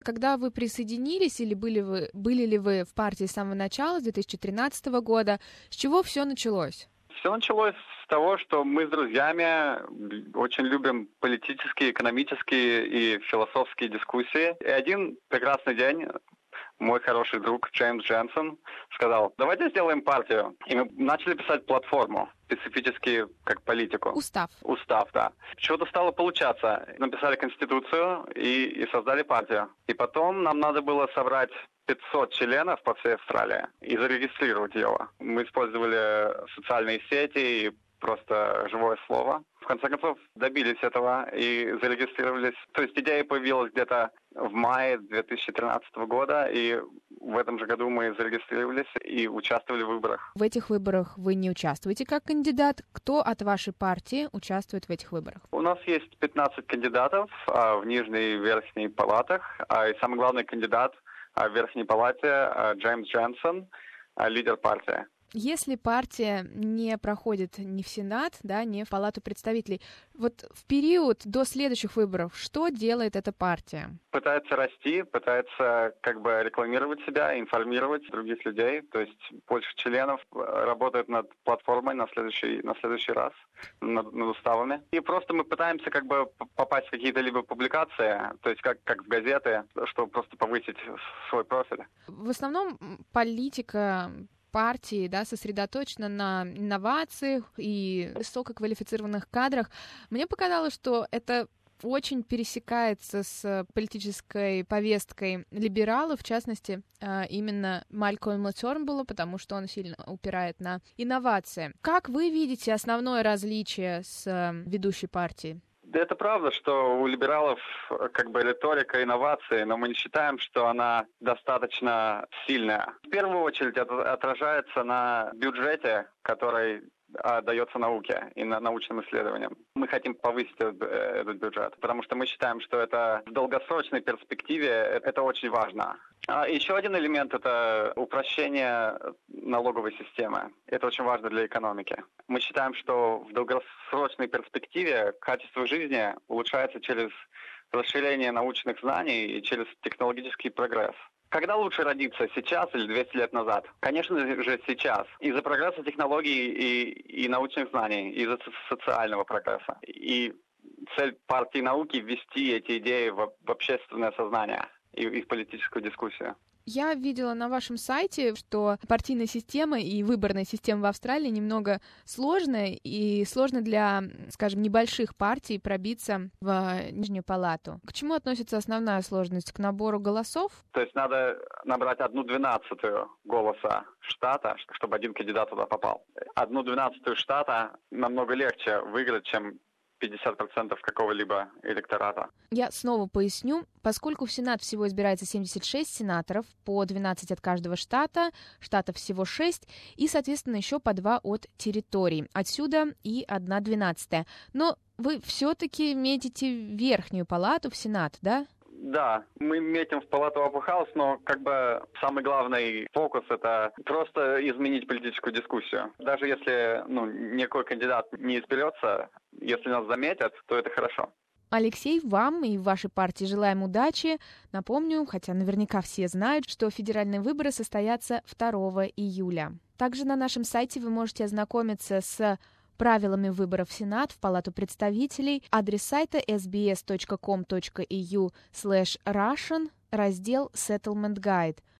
Когда вы присоединились или были ли вы в партии с самого начала, с 2013 года, с чего все началось? Все началось с того, что мы с друзьями очень любим политические, экономические и философские дискуссии. И один прекрасный день мой хороший друг Джеймс Дженсон сказал: давайте сделаем партию. И мы начали писать платформу, специфически как политику. Устав, да. Чего-то стало получаться. Написали конституцию и создали партию. И потом нам надо было собрать 500 членов по всей Австралии и зарегистрировать его. Мы использовали социальные сети и просто живое слово. В конце концов, добились этого и зарегистрировались. То есть идея появилась где-то в мае 2013 года, и в этом же году мы зарегистрировались и участвовали в выборах. В этих выборах вы не участвуете как кандидат. Кто от вашей партии участвует в этих выборах? У нас есть 15 кандидатов в нижней и верхней палатах. И самый главный кандидат в верхней палате Джеймс Дженсон, лидер партии. Если партия не проходит ни в Сенат, да, ни в Палату представителей, вот в период до следующих выборов что делает эта партия? Пытается расти, пытается рекламировать себя, информировать других людей. То есть больше членов работает над платформой на следующий раз, над уставами. И просто мы пытаемся попасть в какие-то либо публикации, то есть как в газеты, чтобы просто повысить свой профиль. В основном политика партии, да, сосредоточена на инновациях и высококвалифицированных кадрах. Мне показалось, что это очень пересекается с политической повесткой либералов, в частности, именно Малькольма Тернбулла, потому что он сильно упирает на инновации. Как вы видите основное различие с ведущей партией? Да, это правда, что у либералов риторика инновации, но мы не считаем, что она достаточно сильная. В первую очередь это отражается на бюджете, который дается науке и научным исследованиям. Мы хотим повысить этот бюджет, потому что мы считаем, что это в долгосрочной перспективе это очень важно. Еще один элемент – это упрощение налоговой системы. Это очень важно для экономики. Мы считаем, что в долгосрочной перспективе качество жизни улучшается через расширение научных знаний и через технологический прогресс. Когда лучше родиться, сейчас или 200 лет назад? Конечно же, сейчас. Из-за прогресса технологий и научных знаний, из-за социального прогресса. И цель партии науки – ввести эти идеи в общественное сознание и в политическую дискуссию. Я видела на вашем сайте, что партийная система и выборная система в Австралии немного сложная, и сложно для, скажем, небольших партий пробиться в нижнюю палату. К чему относится основная сложность? К набору голосов? То есть надо набрать 1/12 голоса штата, чтобы один кандидат туда попал. 1/12 штата намного легче выиграть, чем 50% какого-либо электората. Я снова поясню. Поскольку в Сенат всего избирается 76 сенаторов, по 12 от каждого штата, штатов всего 6, и, соответственно, еще по 2 от территорий. Отсюда и 1/12. Но вы все-таки метите верхнюю палату в Сенат, да? Да, мы метим в палату Upper House, но самый главный фокус – это просто изменить политическую дискуссию. Даже если никакой кандидат не изберется, если нас заметят, то это хорошо. Алексей, вам и вашей партии желаем удачи. Напомню, хотя наверняка все знают, что федеральные выборы состоятся 2 июля. Также на нашем сайте вы можете ознакомиться с правилами выборов в Сенат, в Палату представителей, адрес сайта sbs.com.au/russian, раздел Settlement Guide.